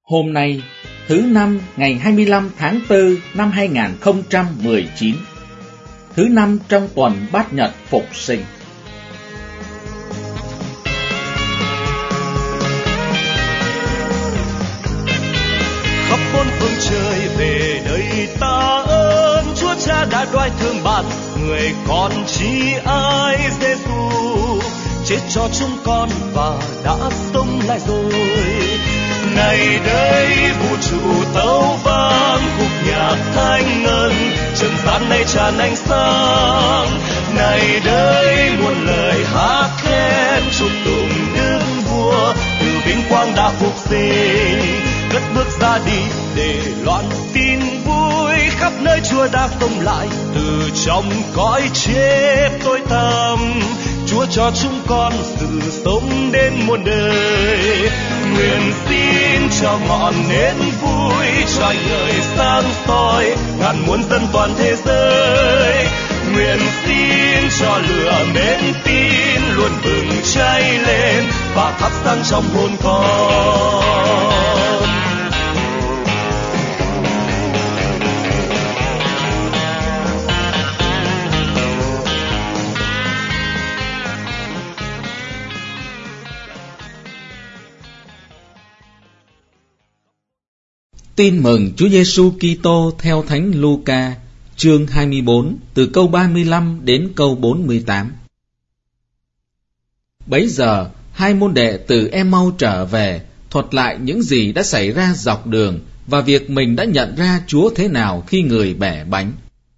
Hôm nay, thứ năm ngày 25 tháng 4 năm 2019, thứ năm trong tuần Bát Nhật Phục Sinh. Khắp bốn phương trời về đây ta ơn Chúa Cha đã đoái thương bạn, người con chi ai Giêsu chết cho chúng con và đã sống lại rồi. Này đây vũ trụ tấu vang khúc nhạc thanh ngân, trần gian này tràn ánh sáng. Này đây muôn lời hát khen chúc tụng Đức Vua, từ vinh quang đã phục sinh cất bước ra đi để loan tin vui. Khắp nơi Chúa đã sống lại từ trong cõi chết tối tăm. Chúa cho chúng con sự sống đến muôn đời. Nguyện xin cho ngọn nến vui, cho ánh ngời sáng soi ngàn muôn dân toàn thế giới. Nguyện xin cho lửa mến tin luôn bừng cháy lên và thắp sáng trong hồn con. Tin mừng Chúa Giêsu Kitô theo Thánh Luca, chương 24, từ câu 35 đến câu 48. Bấy giờ, hai môn đệ từ Em-mau trở về, thuật lại những gì đã xảy ra dọc đường và việc mình đã nhận ra Chúa thế nào khi người bẻ bánh.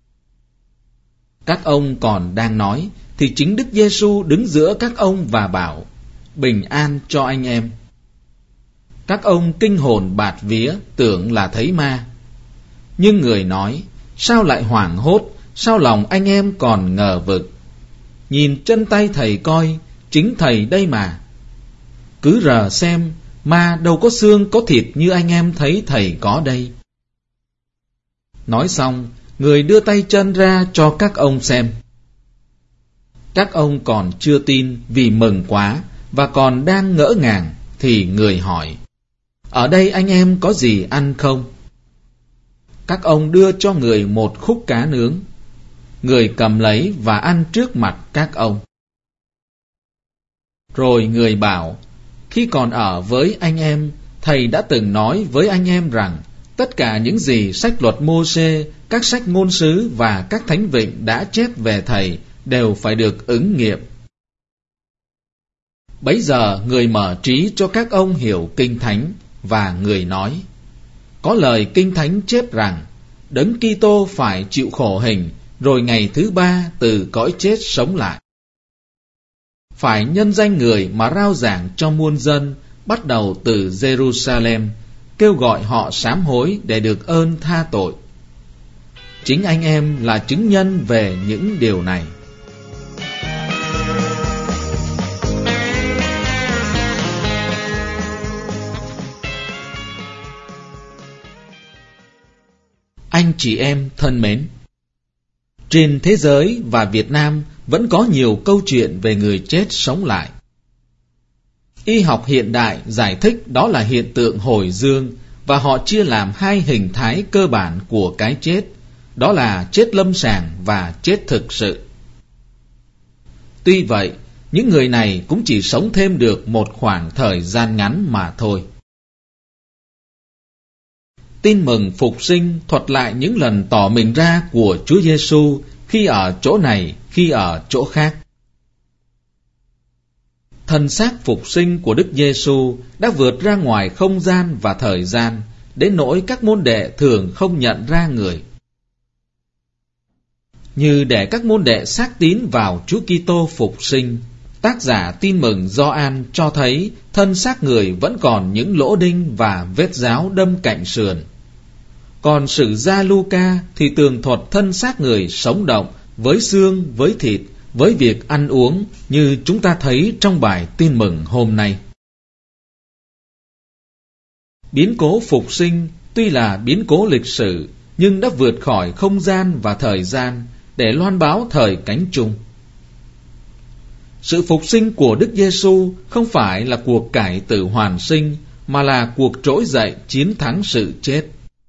Các ông còn đang nói, thì chính Đức Giêsu đứng giữa các ông và bảo: bình an cho anh em. Các ông kinh hồn bạt vía, tưởng là thấy ma. Nhưng người nói: sao lại hoảng hốt, sao lòng anh em còn ngờ vực? Nhìn chân tay thầy coi, chính thầy đây mà. Cứ rờ xem, ma đâu có xương có thịt như anh em thấy thầy có đây. Nói xong, người đưa tay chân ra cho các ông xem. Các ông còn chưa tin vì mừng quá và còn đang ngỡ ngàng, thì người hỏi: ở đây anh em có gì ăn không? Các ông đưa cho người một khúc cá nướng. Người cầm lấy và ăn trước mặt các ông. Rồi người bảo: khi còn ở với anh em, thầy đã từng nói với anh em rằng tất cả những gì sách luật Mô-sê, các sách ngôn sứ và các thánh vịnh đã chép về thầy đều phải được ứng nghiệm. Bấy giờ người mở trí cho các ông hiểu kinh thánh, và người nói: có lời kinh thánh chép rằng Đấng Kitô phải chịu khổ hình, rồi ngày thứ ba từ cõi chết sống lại. Phải nhân danh người mà rao giảng cho muôn dân, bắt đầu từ Jerusalem, kêu gọi họ sám hối để được ơn tha tội. Chính anh em là chứng nhân về những điều này. Anh chị em thân mến, trên thế giới và Việt Nam vẫn có nhiều câu chuyện về người chết sống lại. Y học hiện đại giải thích đó là hiện tượng hồi dương, và họ chia làm hai hình thái cơ bản của cái chết, đó là chết lâm sàng và chết thực sự. Tuy vậy, những người này cũng chỉ sống thêm được một khoảng thời gian ngắn mà thôi. Tin mừng phục sinh thuật lại những lần tỏ mình ra của Chúa Giêsu khi ở chỗ này, khi ở chỗ khác. Thân xác phục sinh của Đức Giêsu đã vượt ra ngoài không gian và thời gian, đến nỗi các môn đệ thường không nhận ra người. Như để các môn đệ xác tín vào Chúa Kitô phục sinh, tác giả Tin mừng Gioan cho thấy thân xác người vẫn còn những lỗ đinh và vết giáo đâm cạnh sườn. Còn sử gia Luca thì tường thuật thân xác người sống động, với xương, với thịt, với việc ăn uống, như chúng ta thấy trong bài Tin mừng hôm nay. Biến cố phục sinh tuy là biến cố lịch sử, nhưng đã vượt khỏi không gian và thời gian để loan báo thời cánh chung. Sự phục sinh của Đức Giêsu không phải là cuộc cải tử hoàn sinh, mà là cuộc trỗi dậy chiến thắng sự chết.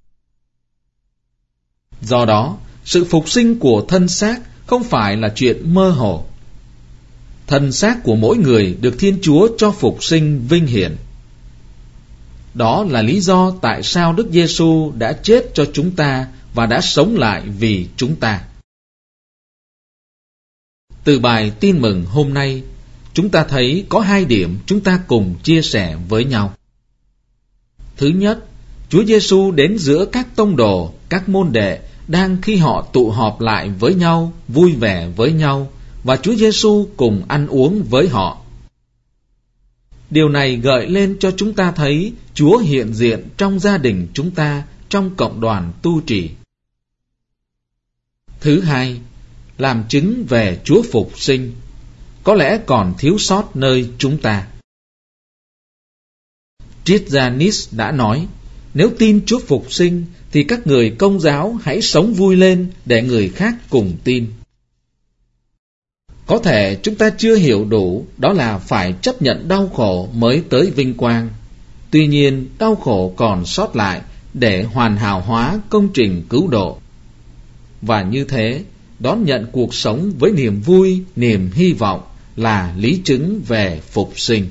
Do đó, sự phục sinh của thân xác không phải là chuyện mơ hồ. Thân xác của mỗi người được Thiên Chúa cho phục sinh vinh hiển. Đó là lý do tại sao Đức Giêsu đã chết cho chúng ta và đã sống lại vì chúng ta. Từ bài tin mừng hôm nay, chúng ta thấy có 2 điểm chúng ta cùng chia sẻ với nhau. Thứ nhất, Chúa Giêsu đến giữa các tông đồ, các môn đệ đang khi họ tụ họp lại với nhau, vui vẻ với nhau, và Chúa Giêsu cùng ăn uống với họ. Điều này gợi lên cho chúng ta thấy Chúa hiện diện trong gia đình chúng ta, trong cộng đoàn tu trì. Thứ hai, làm chứng về Chúa phục sinh, có lẽ còn thiếu sót nơi chúng ta. Triết gia Nietzsche đã nói, nếu tin Chúa phục sinh thì các người Công giáo hãy sống vui lên để người khác cùng tin. Có thể chúng ta chưa hiểu đủ, đó là phải chấp nhận đau khổ mới tới vinh quang. Tuy nhiên, đau khổ còn sót lại để hoàn hảo hóa công trình cứu độ. Và như thế, đón nhận cuộc sống với niềm vui, niềm hy vọng là lý chứng về phục sinh.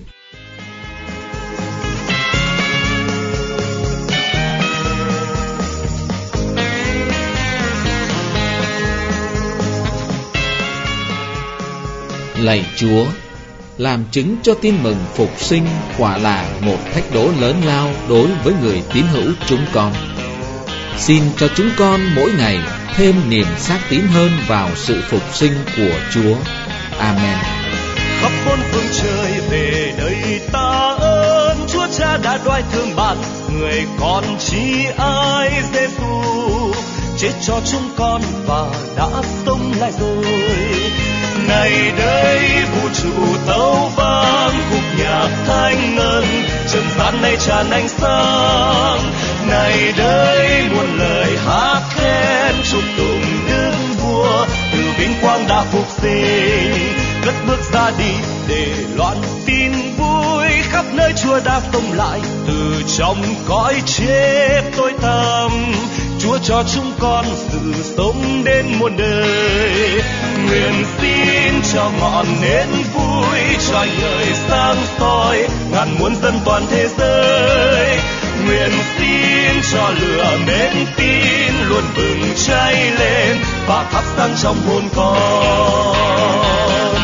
Lạy Chúa, làm chứng cho tin mừng phục sinh quả là một thách đố lớn lao đối với người tín hữu chúng con. Xin cho chúng con mỗi ngày thêm niềm xác tín hơn vào sự phục sinh của Chúa. Amen. Khắp bốn phương trời về đây ta ơn Chúa Cha đã đoái thương bạn, người con chi ai Giêsu chết cho chúng con và đã sống lại rồi. Này đây vũ trụ tấu vang khúc nhạc thanh ngân, trần gian này tràn ánh sáng. Này đây muôn lời hát khen chúc tụng Đức Vua, từ vinh quang đã phục sinh, cất bước ra đi để loan tin vui. Khắp nơi Chúa đã sống lại từ trong cõi chết tối tăm. Chúa cho chúng con sự sống đến muôn đời. Nguyện xin cho ngọn nến vui trói ngời sáng soi ngàn muôn dân toàn thế giới. Nguyện xin cho lửa mến tin luôn bừng cháy lên và thắp sáng trong hồn con.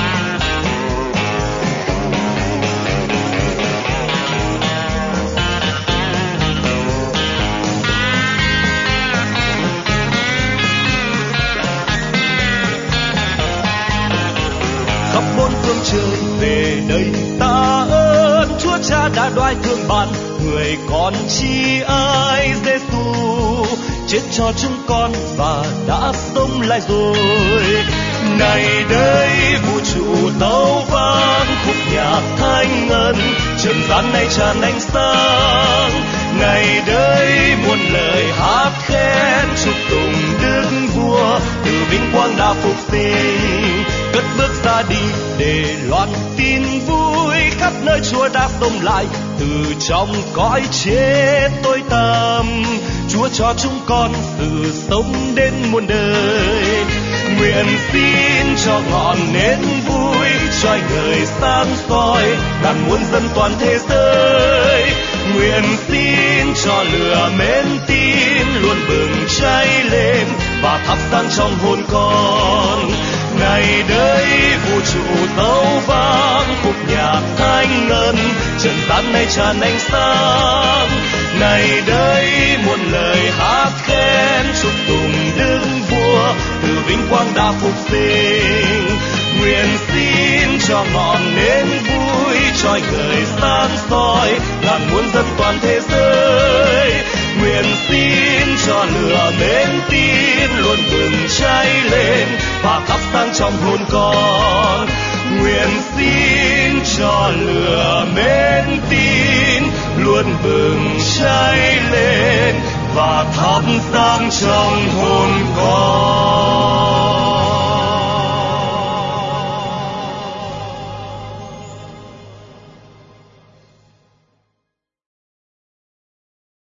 Khắp bốn phương trời về đây ta ơn Chúa Cha đã đoái thương bạn, người con chi ai Giêsu chết cho chúng con và đã sống lại rồi. Này đây vũ trụ tấu vang khúc nhạc thanh ngân, trần gian này tràn ánh sáng. Này đây muôn lời hát khen chúc tụng Đức Vua, từ vinh quang đã phục sinh, cất bước ra đi để loan tin vui. Khắp nơi Chúa đã sống lại từ trong cõi chết tối tăm. Chúa cho chúng con sự sống đến muôn đời. Nguyện xin cho ngọn nến vui trói ngời sáng soi ngàn muôn dân toàn thế giới. Nguyện xin cho lửa mến tin luôn bừng cháy lên và thắp sáng trong hồn con. Ngày đây vũ trụ tấu vang khúc nhạc thanh ngân, trần gian này tràn ánh sáng. Này đây muôn lời hát khen chúc tụng Đức Vua, từ vinh quang đã phục sinh. Nguyện xin cho ngọn nến vui trói ngời sáng soi ngàn muôn dân toàn thế giới. Nguyện xin cho lửa mến tin luôn bừng cháy lên và thắp sáng trong hồn con. Nguyện xin cho lửa mến tin luôn bừng cháy lên và thắp sáng trong hồn con.